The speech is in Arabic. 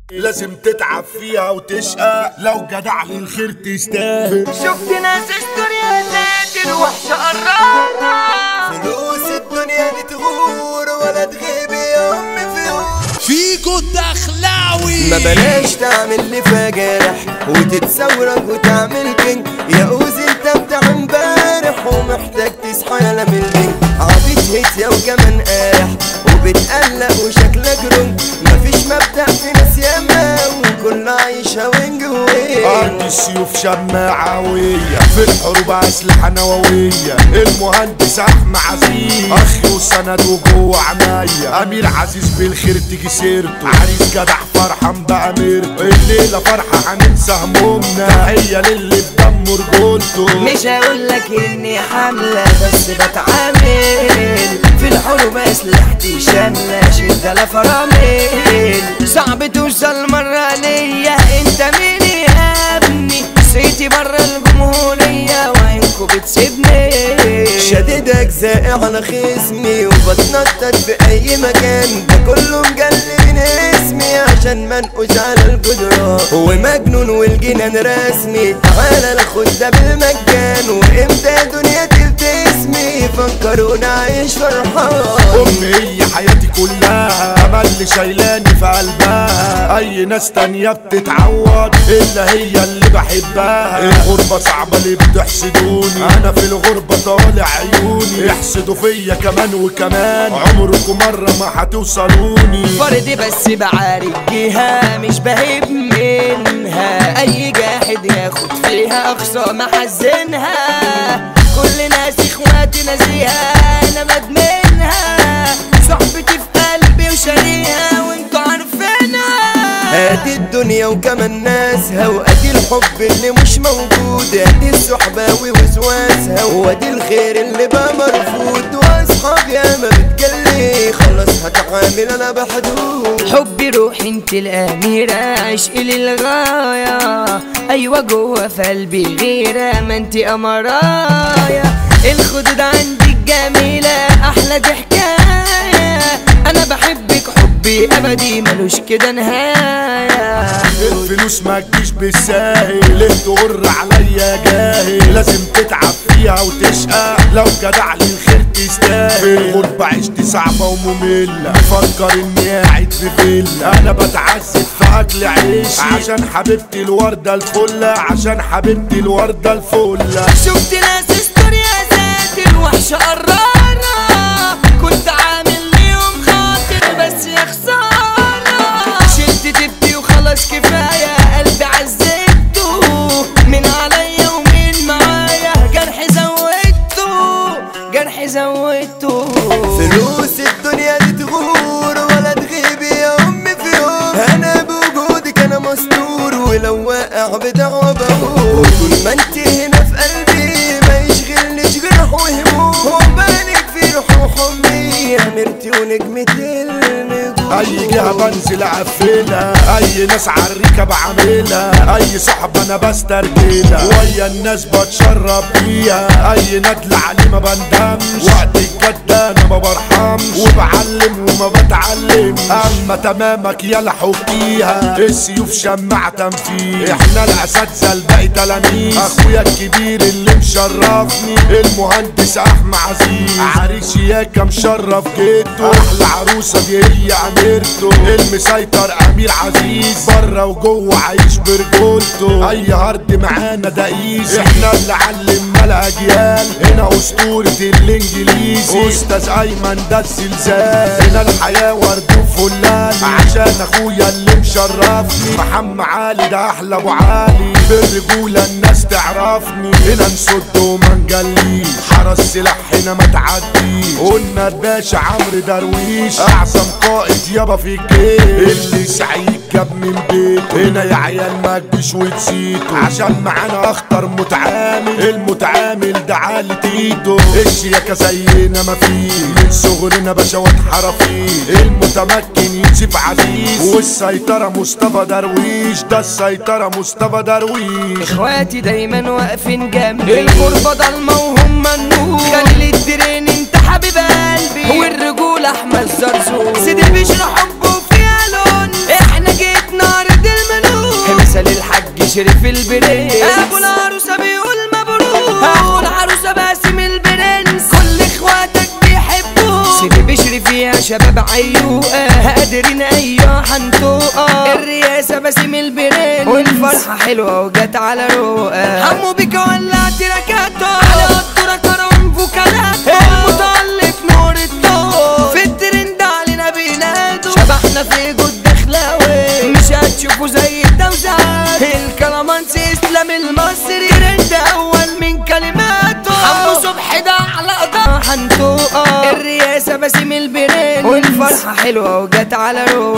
لازم تتعب فيها وتشقى لو جدع للخير تستاهل. شفت ناس اشتريها تاجر وحشة قرارة، فلوس الدنيا دي تغور ولا تغيب يا أمي في يوم. فيكو الدخلاوي ما بلاش تعمل لي فجرح وتتسورك وتعمل كينج يا اوزي، انت بتاع امبارح ومحتاج تصحى يا لملمين. عبيط هيتيا وكمان قارح وبتقلق وشكلك رنج، مفيش مبدأ في ناس ياما وكل عايشة وينج وين. أرض السيوف شماعوية في الحروب أسلحة نووية، المهندس أحمد عزيز أخي وسند وجوه عناية، أمير عزيز بالخير تيجي سيرته، عريس جدع فرحان بأميرته، الليلة فرحة هننسى همومنا، تحية للي بدم رجولته. مش هقولك اني حاملة بس بتعامل في الحروب اسلحتي شاملة، شدة لا فرامل، صعب توصل مرة ليا، انت مين يا ابني؟ سيتي برا الجمهورية وعينكو بتسيبني، شديد اجزائي على خصمي وبتنطط في اي مكان، ده كله مجلي من اسمي عشان منقوش على الجدران، ومجنون والجنان رسمي، تعالى ناخد ده بالمجان، وامتى يا دنيا تبتسمي فكرونا عايش فرحان. أمي هي حياتي كلها، أمل اللي شايلاني في قلبها، أي ناس تانية بتتعوض إلا هي اللي بحبها. الغربة صعبة اللي بتحسدوني، أنا في الغربة طالع عيوني، يحسدوا فيا كمان وكمان، عمركم مرة ما هتوصلوني. فردي بس بعارك جهة مش بهيب منها، أي جاحد ياخد فيها أقصى محزنها، كل ناس إخواتي ناسيها أنا مدمنها، صحبتي في قلبي وشاريها وانتوا عارفينها. ادي الدنيا وكمان ناسها، وادي الحب اللي مش موجود، ادي الصحباوي وسواسها، وادي الخير اللي بقى مرفوض، واصحاب ياما بتجلي خلاص هتعامل انا بحدود. حبي روحي انت الاميرة، عشقي للغاية، ايوه جوه في قلبي غيرة، ما انت امرايا، الخدود عندك جميلة احلى دي حكاية، انا بحبك حبي ابدي ملوش كده نهاية. الفلوس ما تجيش بالساهل، انت غر عليا جاهل، لازم تتعب فيها وتشقى لو جدع للخير تستاهل. في الغربة عشتي صعبة ومملة، بفكر اني قاعد في فيلا، انا بتعذب في اكل عيشي عشان حبيبتي الوردة الفلة، عشان حبيبتي الوردة الفلة. شفت ناس ستوريا ذات الوحشة قرارة، كنت عامل ليهم خاطر بس يا خسارة، شلت تبكي وخلاص كفاية، قلبي عذبته من عليا ومن معايا، جرح زودته جرح زودته. فلوس الدنيا دي تغور ولا تغيب يا امي في يوم، انا بوجودك انا مستور، ولو واقع بدعوة بقول، طول ما انت هنا في قلبي ما يشغلنيش جرح وهموم، وبالك في روح وحمي اميرتي ونجمتي النجوم. اي جهة بنزل اقفلها، اي ناس عالريكة بعملها، اي صحبة انا بسترجلها، ويا الناس بتشرب بيها، اي ندل عليه ما بندمش، وقت الجد انا ما برحمش، وبعلم وما بتعلم، اما تمامك يلا حكيها، السيوف شماعة تنفيذ، احنا الاساتذة الباقي تلاميذ، اخويا الكبير اللي مشرفني المهندس احمد عزيز، عريس ياكا مشرف جده، احلى عروسة دي هي اميرته، المسيطر امير عزيز، بره وجوه عايش برجولته، اي هارد معانا ده ايزي، احنا اللي علمنا الاجيال، هنا اسطورة الانجليزي، استاذ ايمن ده الزلزال، هنا الحياة ورد وفلان، عشان اخويا اللي مشرفني، محمد علي ده احلى ابو علي، بالرجولة الناس تعرفني، هنا نسد وما نجليش، حرس سلاح هنا ما تعديش، قلنا الباشا عمرو درويش، اعظم قائد يابا في الجيش، اللي سعيد جاب من بيته، هنا يا عيال ما تجيش وتسيتوا، عشان معانا اخطر متعامل، المتعامل ده عالة ايده، الشياكة زينا ما فيه، من صغرنا باشوات حرفيه، المتمكن يوسف عزيز، والسيطرة مصطفى درويش، ده السيطرة مصطفى درويش. اخواتي دايما واقفين جنبي، الغربة ضلمة وهم النور، خلي الدرين انت حبيب قلبي، والرجولة احمد زرزور، سيدي بيشرح حبه فيها لون، احنا جيت نار بشرف البرنس. ابو العروسه بيقول مبروك، اخو العروسه باسم البرنس، كل اخواتك بيحبوك. سيدي بشرف يا شباب عيوقه، قادرين ايوه حنطوقه. الرئاسه باسم البرنس، والفرحه حلوه وجت على روقه. حمو بيك ولع تراكاته، على قدره كرم فوكالاته. المتألق نور الضوء، في الترند علينا بينادوا. شبحنا في جود دخلاوي، مش هتشوفوا زي التوزيعات. الكلامانسي اسلام المصري، ترند اول من كلماته. حمو صبحي ده على قدر حنطوقه. الرئاسه باسم البرنس، والفرحه حلوه وجت على روقه.